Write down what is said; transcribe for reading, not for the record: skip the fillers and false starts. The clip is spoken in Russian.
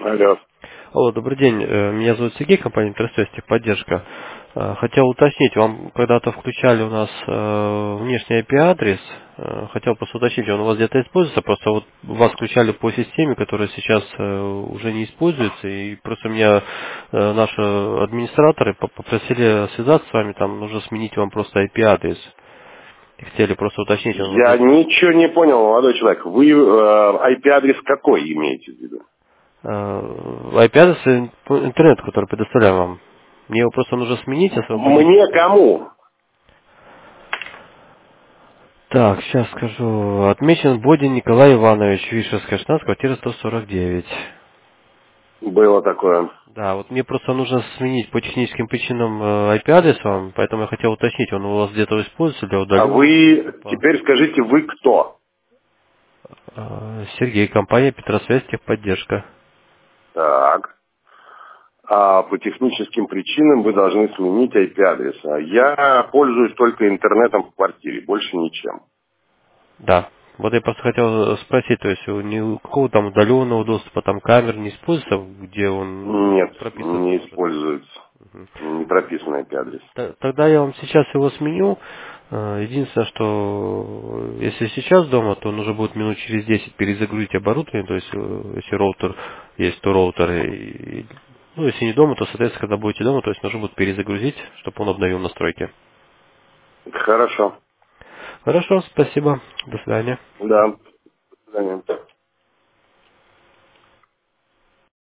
Алло. Алло, добрый день. Меня зовут Сергей, компания Интерсвязь Техподдержка. Хотел уточнить, вам когда-то включали у нас внешний IP-адрес. Хотел просто уточнить, он у вас где-то используется, просто вот вас включали по системе, которая сейчас уже не используется, и просто меня наши администраторы попросили связаться с вами, там нужно сменить вам просто IP-адрес. И хотели просто уточнить, он у вас Я где-то... ничего не понял, молодой человек. Вы IP-адрес какой имеете в виду? IP-адрес интернет, который предоставляем вам. Мне его просто нужно сменить, освободить. Мне кому? Так, сейчас скажу. Отмечен Бодин Николай Иванович, Вишерская 16, квартира 149. Было такое. Да, вот мне просто нужно сменить по техническим причинам IP-адрес вам, поэтому я хотел уточнить, он у вас где-то используется для А удаленного вы доступа. теперь скажите, вы кто? Сергей, компания Петросвязь Техподдержка. Так. А по техническим причинам вы должны сменить IP-адрес. А я пользуюсь только интернетом в квартире, больше ничем. Да. Вот я просто хотел спросить, то есть ни у какого там удаленного доступа, там камер не используется, где он Нет, прописываться не может? используется. Не прописан IP-адрес. Тогда я вам сейчас его сменю. Единственное, что если сейчас дома, то нужно будет минут через 10 перезагрузить оборудование, то есть если роутер есть, то роутер. Ну, если не дома, то, соответственно, когда будете дома, то есть нужно будет перезагрузить, чтобы он обновил настройки. Хорошо. Хорошо, спасибо. До свидания. Да. До свидания.